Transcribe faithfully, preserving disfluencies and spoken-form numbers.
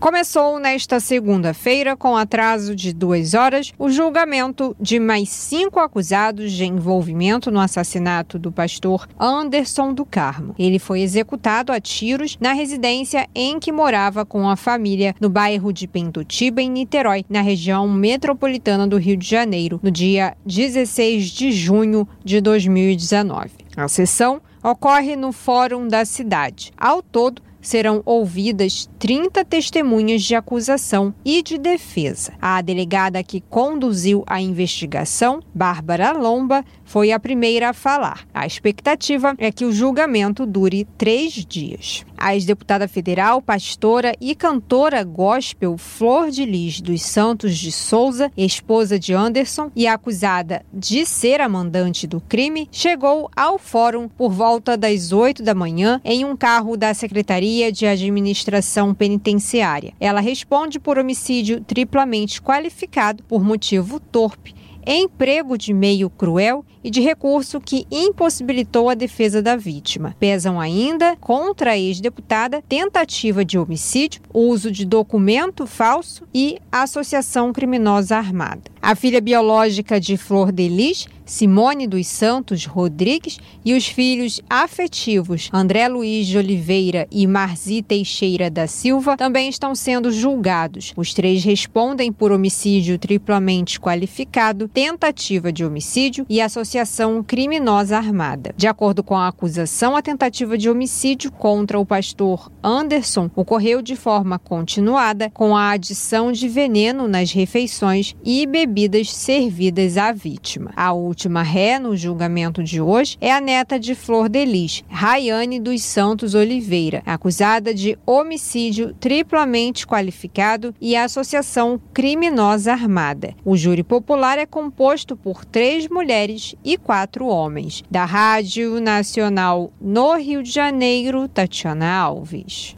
Começou nesta segunda-feira, com atraso de duas horas, o julgamento de mais cinco acusados de envolvimento no assassinato do pastor Anderson do Carmo. Ele foi executado a tiros na residência em que morava com a família no bairro de Pentotiba, em Niterói, na região metropolitana do Rio de Janeiro, no dia dezesseis de junho de dois mil e dezenove. A sessão ocorre no Fórum da cidade. Ao todo, serão ouvidas trinta testemunhas de acusação e de defesa. A delegada que conduziu a investigação, Bárbara Lomba, foi a primeira a falar. A expectativa é que o julgamento dure três dias. A ex-deputada federal, pastora e cantora gospel Flor de Lis dos Santos de Souza, esposa de Anderson e acusada de ser a mandante do crime, chegou ao fórum por volta das oito da manhã em um carro da Secretaria de Administração Penitenciária. Ela responde por homicídio triplamente qualificado por motivo torpe, emprego de meio cruel e de recurso que impossibilitou a defesa da vítima. Pesam ainda, contra a ex-deputada, tentativa de homicídio, uso de documento falso e associação criminosa armada. A filha biológica de Flor de Lis, Simone dos Santos Rodrigues, e os filhos afetivos André Luiz de Oliveira e Marzi Teixeira da Silva também estão sendo julgados. Os três respondem por homicídio triplamente qualificado, tentativa de homicídio e associação criminosa armada. De acordo com a acusação, a tentativa de homicídio contra o pastor Anderson ocorreu de forma continuada, com a adição de veneno nas refeições e bebidas servidas à vítima. A última ré no julgamento de hoje é a neta de Flor de Lis, Raiane dos Santos Oliveira, acusada de homicídio triplamente qualificado e associação criminosa armada. O júri popular é composto por três mulheres e quatro homens. Da Rádio Nacional no Rio de Janeiro, Tatiana Alves.